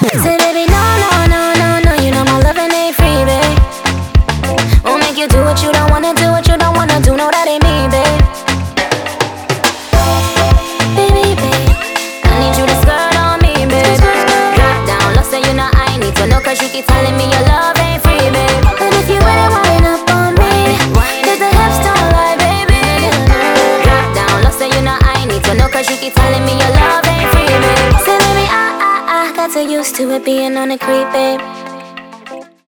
Say baby, no, no, no, no, no, you know my loving ain't free, babe. Won't make you do what you don't wanna do, what you don't wanna do, no, that ain't me, babe. Baby, babe, I need you to skirt on me, babe. Drop down, look, say you know I need to know, cause you keep telling me your love ain't free, babe. But if you really wind up on me, cause the hips don't lie, baby. Drop down, look, say you know I need to know, cause you keep telling me your love ain't free, babe. Say baby, I got so used to it being on the creep, babe.